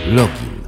Login.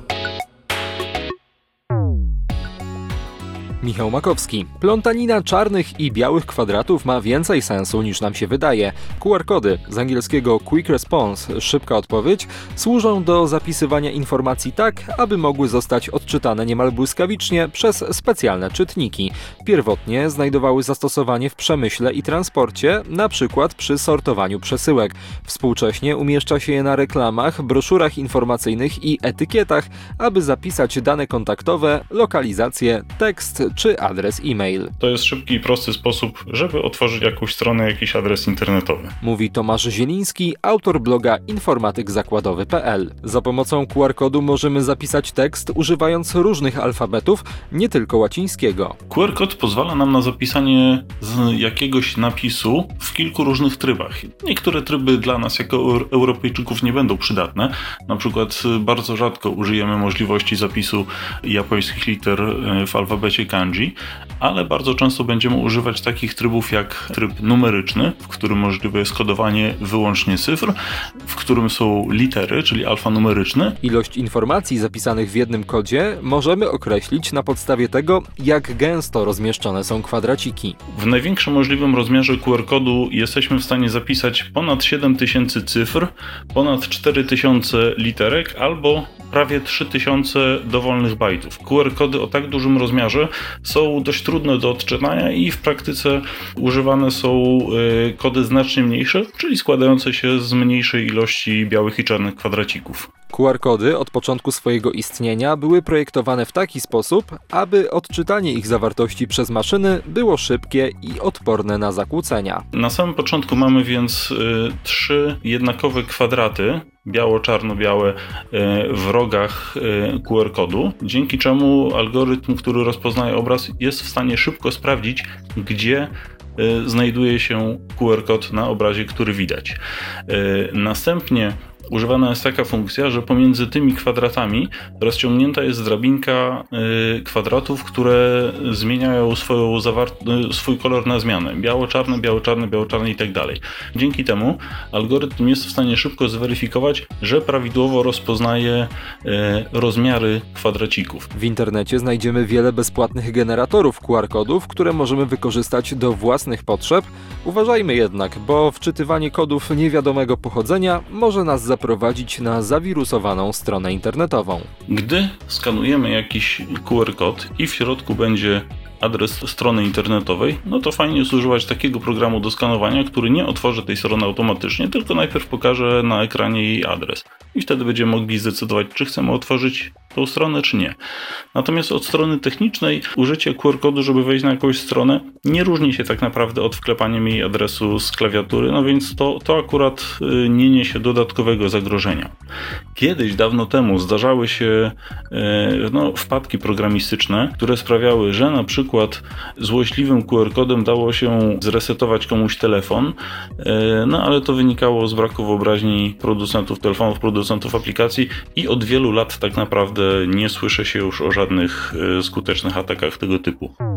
Michał Makowski. Plątanina czarnych i białych kwadratów ma więcej sensu niż nam się wydaje. QR-kody, z angielskiego Quick Response, szybka odpowiedź, służą do zapisywania informacji tak, aby mogły zostać odczytane niemal błyskawicznie przez specjalne czytniki. Pierwotnie znajdowały zastosowanie w przemyśle i transporcie, na przykład przy sortowaniu przesyłek. Współcześnie umieszcza się je na reklamach, broszurach informacyjnych i etykietach, aby zapisać dane kontaktowe, lokalizację, tekst czy adres e-mail. To jest szybki i prosty sposób, żeby otworzyć jakąś stronę, jakiś adres internetowy. Mówi Tomasz Zieliński, autor bloga informatykzakładowy.pl. Za pomocą QR-kodu możemy zapisać tekst używając różnych alfabetów, nie tylko łacińskiego. QR-kod pozwala nam na zapisanie z jakiegoś napisu w kilku różnych trybach. Niektóre tryby dla nas jako Europejczyków nie będą przydatne. Na przykład bardzo rzadko użyjemy możliwości zapisu japońskich liter w alfabecie kanji, ale bardzo często będziemy używać takich trybów jak tryb numeryczny, w którym możliwe jest kodowanie wyłącznie cyfr, w którym są litery, czyli alfanumeryczny. Ilość informacji zapisanych w jednym kodzie możemy określić na podstawie tego, jak gęsto rozmieszczone są kwadraciki. W największym możliwym rozmiarze QR-kodu jesteśmy w stanie zapisać ponad 7000 cyfr, ponad 4000 literek albo prawie 3000 dowolnych bajtów. QR-kody o tak dużym rozmiarze są dość trudne do odczytania i w praktyce używane są kody znacznie mniejsze, czyli składające się z mniejszej ilości białych i czarnych kwadracików. QR-kody od początku swojego istnienia były projektowane w taki sposób, aby odczytanie ich zawartości przez maszyny było szybkie i odporne na zakłócenia. Na samym początku mamy więc 3 jednakowe kwadraty, biało-czarno-białe w rogach QR-kodu, dzięki czemu algorytm, który rozpoznaje obraz, jest w stanie szybko sprawdzić, gdzie znajduje się QR-kod na obrazie, który widać. Następnie używana jest taka funkcja, że pomiędzy tymi kwadratami rozciągnięta jest drabinka kwadratów, które zmieniają swój kolor na zmianę. Biało-czarny, biało-czarny, biało-czarny i tak dalej. Dzięki temu algorytm jest w stanie szybko zweryfikować, że prawidłowo rozpoznaje rozmiary kwadracików. W internecie znajdziemy wiele bezpłatnych generatorów QR-kodów, które możemy wykorzystać do własnych potrzeb. Uważajmy jednak, bo wczytywanie kodów niewiadomego pochodzenia może nas zaprowadzić na zawirusowaną stronę internetową. Gdy skanujemy jakiś QR-kod i w środku będzie adres strony internetowej, no to fajnie jest używać takiego programu do skanowania, który nie otworzy tej strony automatycznie, tylko najpierw pokaże na ekranie jej adres. I wtedy będziemy mogli zdecydować, czy chcemy otworzyć tą stronę, czy nie. Natomiast od strony technicznej użycie QR-kodu, żeby wejść na jakąś stronę, nie różni się tak naprawdę od wklepaniem jej adresu z klawiatury, no więc to akurat nie niesie dodatkowego zagrożenia. Kiedyś, dawno temu, zdarzały się wpadki programistyczne, które sprawiały, że na przykład złośliwym QR-kodem dało się zresetować komuś telefon, no ale to wynikało z braku wyobraźni producentów telefonów, producentów aplikacji i od wielu lat tak naprawdę nie słyszy się już o żadnych skutecznych atakach tego typu.